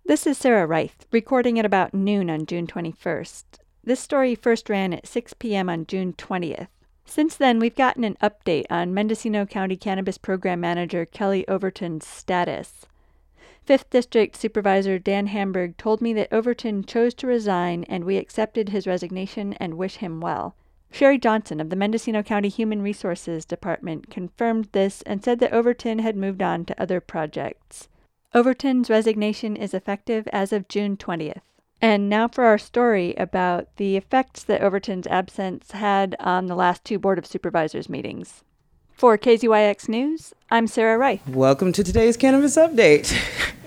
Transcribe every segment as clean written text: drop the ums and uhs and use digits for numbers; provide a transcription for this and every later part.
This is Sarah Reith, recording at about noon on June 21st. This story first ran at 6 p.m. on June 20th. Since then, we've gotten an update on Mendocino County Cannabis Program Manager Kelly Overton's status. 5th District Supervisor Dan Hamburg told me that Overton chose to resign and we accepted his resignation and wish him well. Sherry Johnson of the Mendocino County Human Resources Department confirmed this and said that Overton had moved on to other projects. Overton's resignation is effective as of June 20th. And now for our story about the effects that Overton's absence had on the last two Board of Supervisors meetings. For KZYX News, I'm Sarah Reith. Welcome to today's Cannabis Update.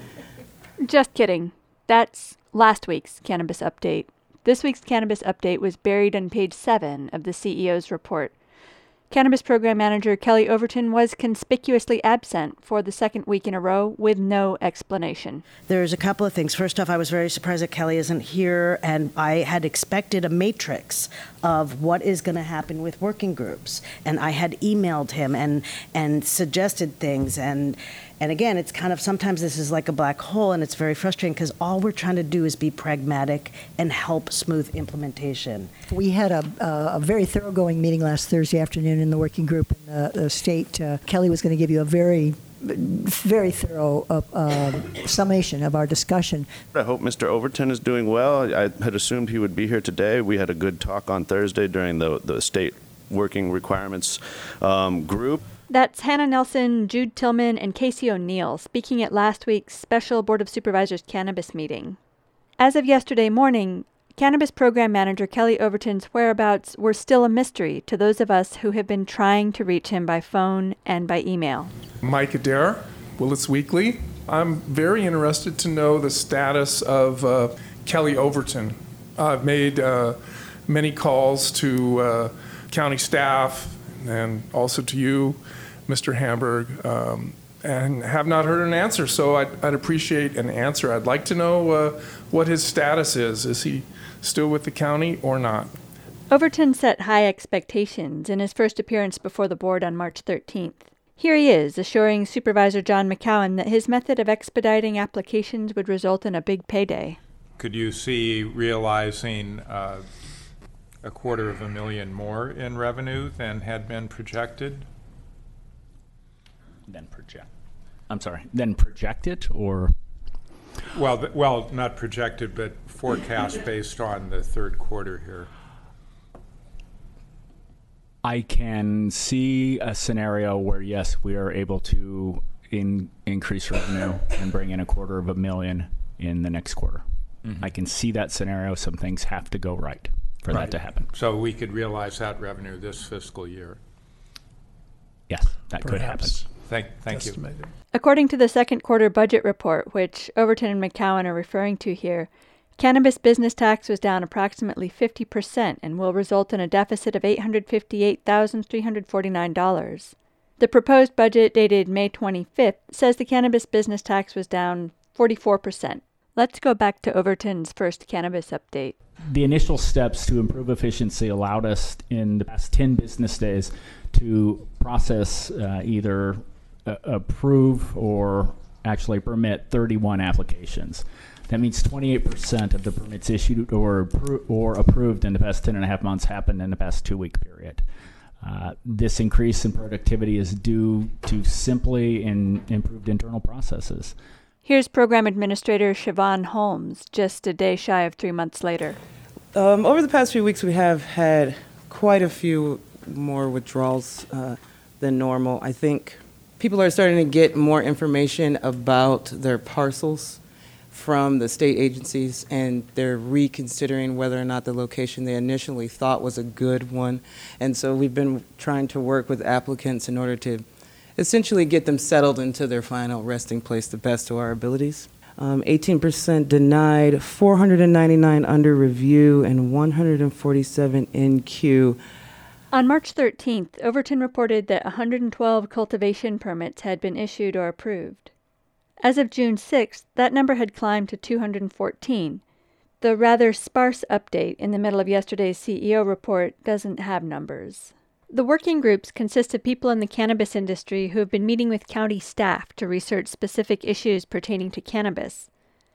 Just kidding. That's last week's Cannabis Update. This week's Cannabis Update was buried on page 7 of the CEO's report. Cannabis Program Manager Kelly Overton was conspicuously absent for the second week in a row with no explanation. There's a couple of things. First off, I was very surprised that Kelly isn't here, and I had expected a matrix of what is going to happen with working groups. And I had emailed him and suggested things. And again, it's kind of, sometimes this is like a black hole, and it's very frustrating because all we're trying to do is be pragmatic and help smooth implementation. We had a very thoroughgoing meeting last Thursday afternoon in the working group in the state. Kelly was going to give you a very thorough summation of our discussion. I hope Mr. Overton is doing well. I had assumed he would be here today. We had a good talk on Thursday during the state working requirements group. That's Hannah Nelson, Jude Tillman, and Casey O'Neill speaking at last week's special Board of Supervisors cannabis meeting. As of yesterday morning, Cannabis Program Manager Kelly Overton's whereabouts were still a mystery to those of us who have been trying to reach him by phone and by email. Mike Adair, Willits Weekly. I'm very interested to know the status of Kelly Overton. I've made many calls to county staff and also to you, Mr. Hamburg, and have not heard an answer. So I'd appreciate an answer. I'd like to know what his status is. Is he still with the county or not? Overton set high expectations in his first appearance before the board on March 13th. Here he is, assuring Supervisor John McCowan that his method of expediting applications would result in a big payday. Could you see realizing $250,000 more in revenue than had been projected? Then projected, or? Well, not projected, but forecast based on the third quarter here. I can see a scenario where, yes, we are able to increase revenue and bring in $250,000 in the next quarter. Mm-hmm. I can see that scenario. Some things have to go right for that to happen. So we could realize that revenue this fiscal year. Yes, that could happen. Thank you. According to the second quarter budget report, which Overton and McCowan are referring to here, cannabis business tax was down approximately 50% and will result in a deficit of $858,349. The proposed budget, dated May 25th, says the cannabis business tax was down 44%. Let's go back to Overton's first cannabis update. The initial steps to improve efficiency allowed us in the past 10 business days to process either approve or actually permit 31 applications. That means 28% of the permits issued or approved in the past 10 and a half months happened in the past 2-week period. This increase in productivity is due to simply improved internal processes. Here's Program Administrator Siobhan Holmes, just a day shy of 3 months later. Over the past few weeks, we have had quite a few more withdrawals than normal. I think people are starting to get more information about their parcels from the state agencies, and they're reconsidering whether or not the location they initially thought was a good one. And so we've been trying to work with applicants in order to essentially get them settled into their final resting place the best to our abilities. 18% denied, 499 under review, and 147 in queue. On March 13th, Overton reported that 112 cultivation permits had been issued or approved. As of June 6th, that number had climbed to 214. The rather sparse update in the middle of yesterday's CEO report doesn't have numbers. The working groups consist of people in the cannabis industry who have been meeting with county staff to research specific issues pertaining to cannabis.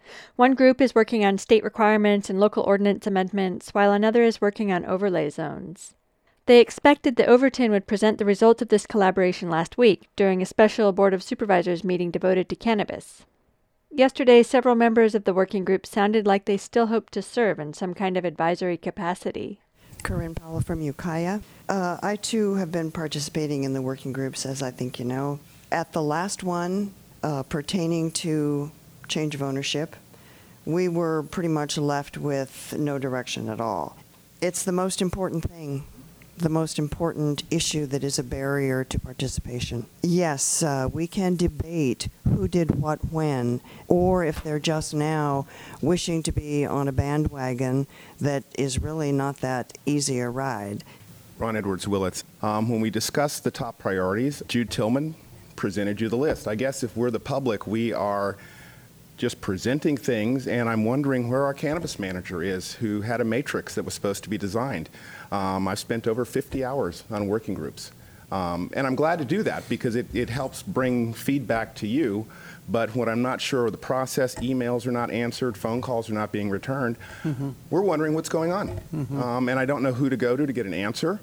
One group is working on state requirements and local ordinance amendments, while another is working on overlay zones. They expected that Overton would present the results of this collaboration last week during a special Board of Supervisors meeting devoted to cannabis. Yesterday, several members of the working group sounded like they still hope to serve in some kind of advisory capacity. Corinne Powell from Ukiah. I, too, have been participating in the working groups, as I think you know. At the last one, pertaining to change of ownership, we were pretty much left with no direction at all. It's the most important thing, the most important issue that is a barrier to participation. Yes, we can debate who did what when, or if they're just now wishing to be on a bandwagon that is really not that easy a ride. Ron Edwards Willits. When we discussed the top priorities, Jude Tillman presented you the list. I guess if we're the public, we are just presenting things, and I'm wondering where our cannabis manager is, who had a matrix that was supposed to be designed. I've spent over 50 hours on working groups, and I'm glad to do that because it helps bring feedback to you. But when I'm not sure of the process, emails are not answered, phone calls are not being returned, we're wondering what's going on. And I don't know who to go to get an answer.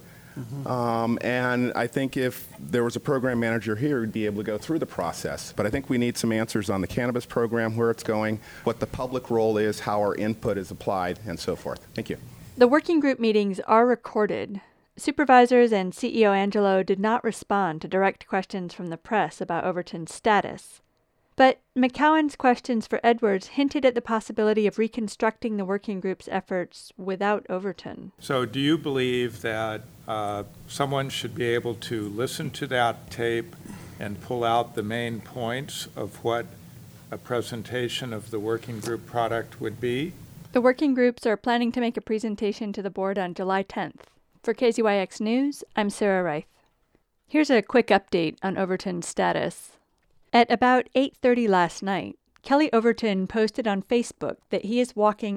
And I think if there was a program manager here, we'd be able to go through the process. But I think we need some answers on the cannabis program, where it's going, what the public role is, how our input is applied, and so forth. Thank you. The working group meetings are recorded. Supervisors and CEO Angelo did not respond to direct questions from the press about Overton's status. But McCowan's questions for Edwards hinted at the possibility of reconstructing the working group's efforts without Overton. So do you believe that someone should be able to listen to that tape and pull out the main points of what a presentation of the working group product would be? The working groups are planning to make a presentation to the board on July 10th. For KZYX News, I'm Sarah Reith. Here's a quick update on Overton's status. At about 8:30 last night, Kelly Overton posted on Facebook that he is walking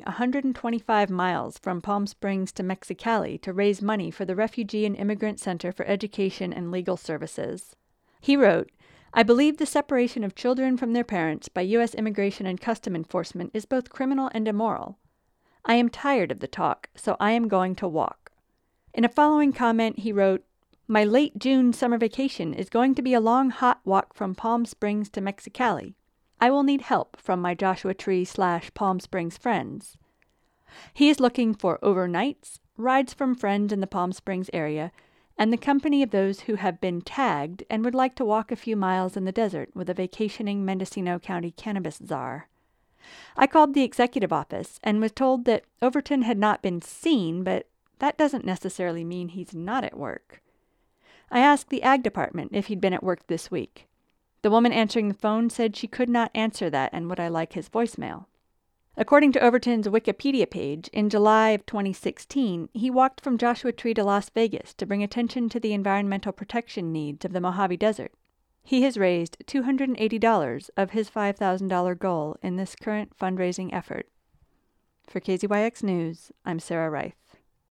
125 miles from Palm Springs to Mexicali to raise money for the Refugee and Immigrant Center for Education and Legal Services. He wrote, "I believe the separation of children from their parents by U.S. Immigration and Custom Enforcement is both criminal and immoral. I am tired of the talk, so I am going to walk." In a following comment, he wrote, "My late June summer vacation is going to be a long, hot walk from Palm Springs to Mexicali. I will need help from my Joshua Tree / Palm Springs friends." He is looking for overnights, rides from friends in the Palm Springs area, and the company of those who have been tagged and would like to walk a few miles in the desert with a vacationing Mendocino County cannabis czar. I called the executive office and was told that Overton had not been seen, but that doesn't necessarily mean he's not at work. I asked the ag department if he'd been at work this week. The woman answering the phone said she could not answer that and would I like his voicemail. According to Overton's Wikipedia page, in July of 2016, he walked from Joshua Tree to Las Vegas to bring attention to the environmental protection needs of the Mojave Desert. He has raised $280 of his $5,000 goal in this current fundraising effort. For KZYX News, I'm Sarah Reith.